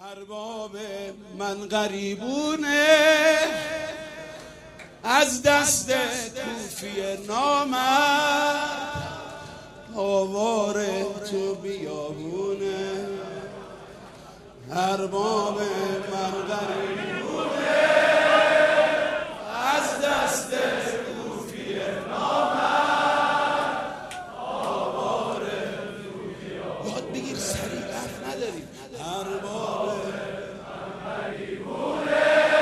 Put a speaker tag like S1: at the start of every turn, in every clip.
S1: ارباب من غریبونه از دست کوفی نامرد، آواره تو بیابونه. ارباب من غریبونه از دست کوفی نامرد، آواره تو بیابونه. یاد بگیر سریع، حرف نداریم. ارباب من غریبونه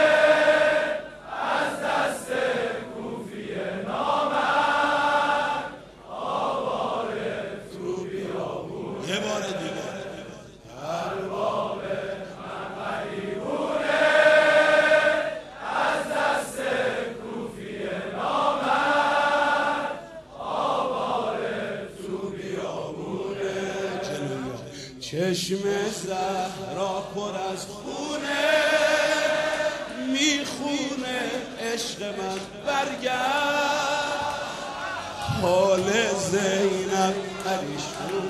S1: از دست کوفی نامرد، آواره تو بیابونه. یه بار دیگه. ارباب من غریبونه از دست کوفی نامرد، آواره تو بیابونه. چشم زهرا پر از خونه، میخونه عشق من برگرد. حال زینب پریشون،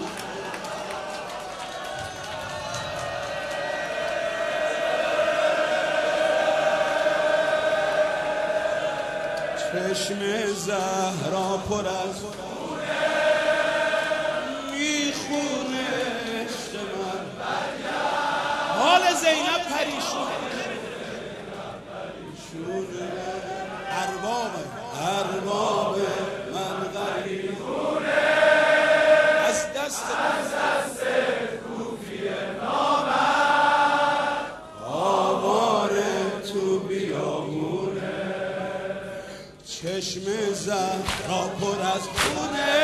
S1: چشم زهرا پر از خونه، میخونه عشق من برگرد. حال زینب پریشونه. ارباب من غریبونه از دست کوفی نامرد، آواره تو بیابونه. چشم زهرا پر از خونه،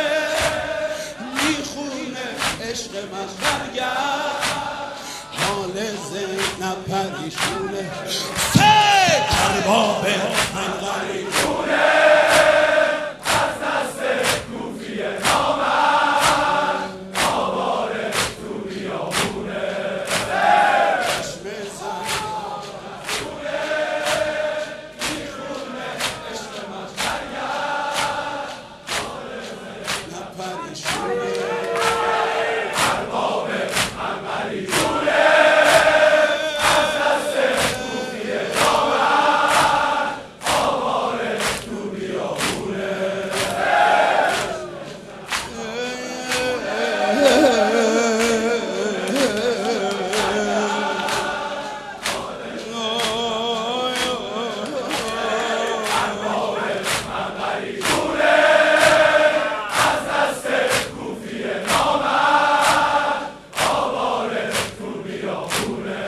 S1: میخونه عشق من برگرد. حال زینب پریشونه. ارباب من غریبونه از دست کوفی نامرد، آواره تو بیابونه. چشم زهرا خونه، میخونه عشق من برگرد. حال زینب پریشونه. ارباب من غریبونه از دست کوفی نامرد، آواره تو بیابونه. ارباب من غریبونه از دست کوفی نامرد، آواره تو بیابونه.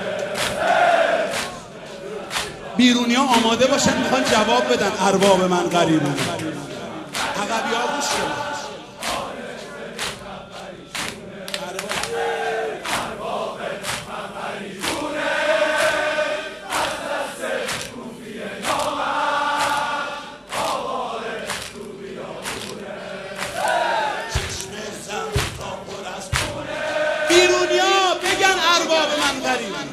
S1: بیرونی ها آماده باشن، میخوان جواب بدن. ارباب من غریبونه. عقبی ها گوش کنن. ارباب من غریبونه از دست کوفی نامرد، آواره تو بیابونه. چشم زهرا پر از خونه، بیرونی ها بگن ارباب من غریبونه.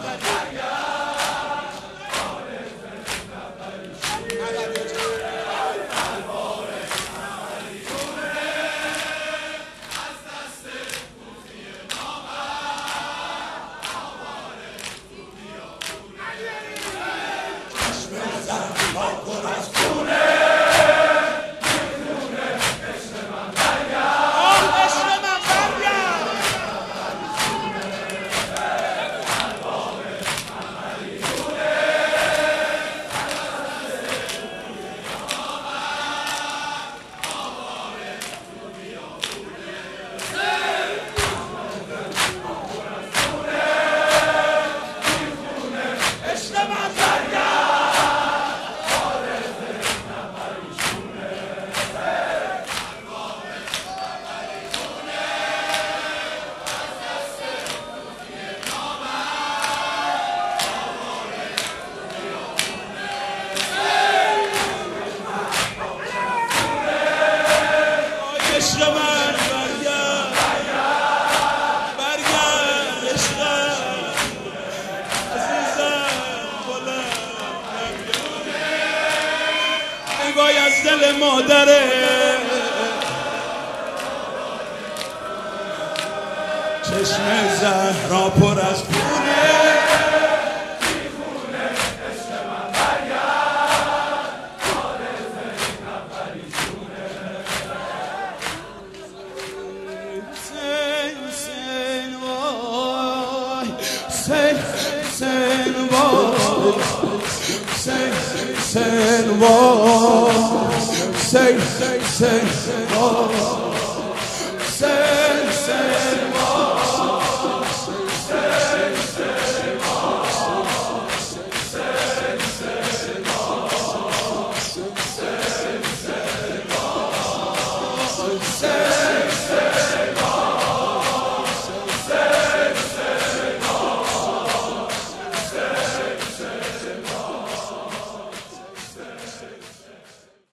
S1: وای از دل مادره، چشم زهرا پر از خونه. Say